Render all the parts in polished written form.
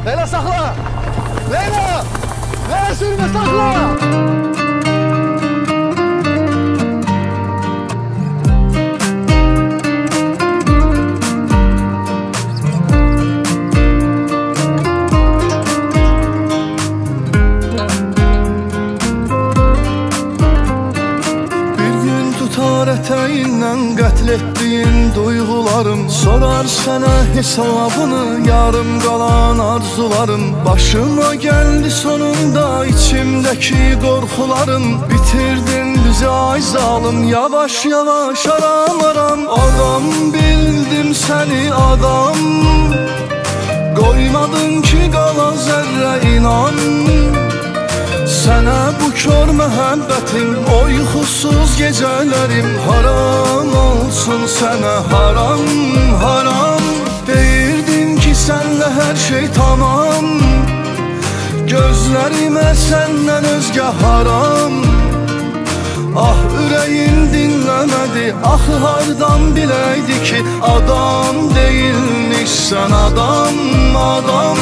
Leyla sakla! Leyla! Leyla sürme sakla! Eteğinden qətl etdiyin duyğularım sorar sənə hesabını, yarım qalan arzularım. Başıma gəldi sonunda içimdəki qorxularım. Bitirdin bizi ay zalım, yavaş yavaş aram aram. Adam bildim səni adam, qoymadın ki qala zərrə inan. Sənə bu kör məhəbbətim, o yuxusuz gecələrim haram olsun sənə, haram, haram. Deyirdin ki sənlə hər şey tamam, gözlərimə səndən özgə haram. Ah ürəyin dinləmədi, ah hardan biləydi ki adam deyilmiş sən adam, adam.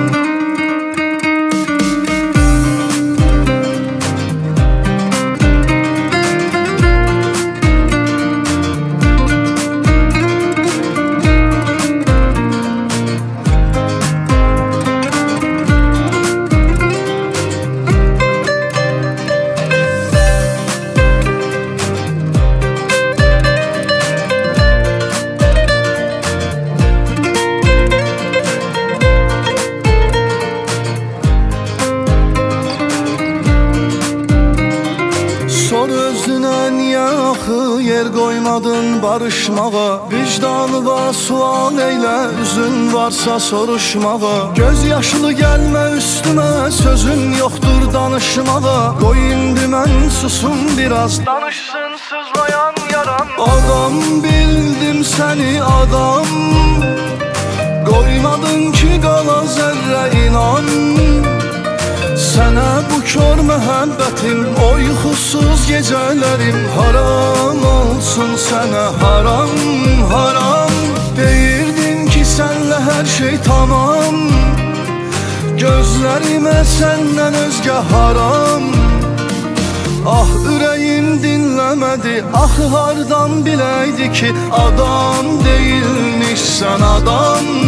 Sor özünə niyə axı yer qoymadın barışmağa, vicdanıva sual eylə, üzün varsa soruşmağa. Göz yaşlı gəlmə üstümə, sözün yoxdur danışmağa. Qoy indi mən susum biraz, danışsın sızlayan yaram. Adam bildim səni adam, qoymadın ki qala zərrə inan. Sənə bu kör məhəbbətim, o yuxusuz gecələrim haram olsun sənə, haram, haram. Deyirdin ki sənlə hər şey tamam, gözlərimə səndən özgə haram. Ah ürəyim dinləmədi, ah hardan biləydi ki adam deyilmiş sən adam.